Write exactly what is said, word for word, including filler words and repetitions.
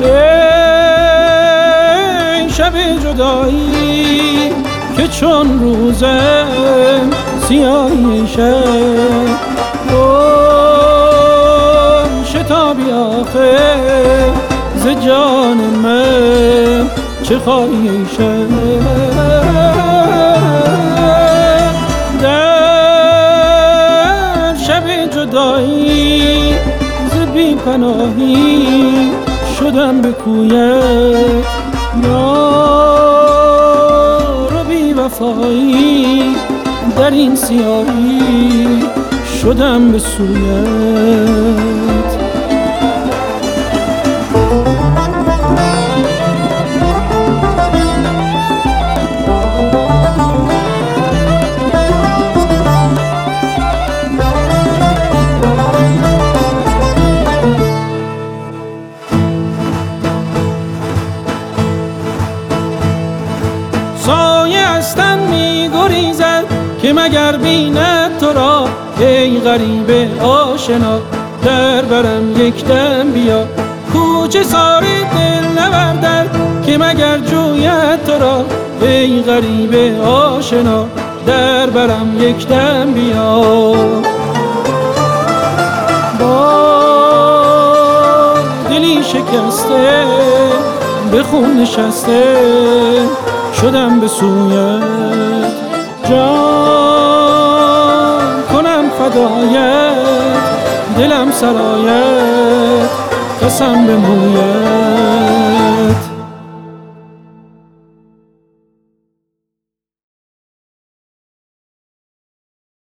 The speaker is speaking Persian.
ای شب جدایی که چون روزه سیاهی شب گم شتابی آخه ز جان من چه خواهی شب در شب جدایی ز بی پناهی شدم به کویت یار و بی وفایی در این سیاهی شدم به سویت سایه از تن می گریزد که مگر بیند تو را ای غریب آشنا در برم یک دم بیا کوچه ساری دل نوردد که مگر جوید تو را ای غریب آشنا در برم یک دم بیا با دلی شکسته به خون نشسته شدم به سویت جان کنم فدایت دلم سرایت قسم به مویت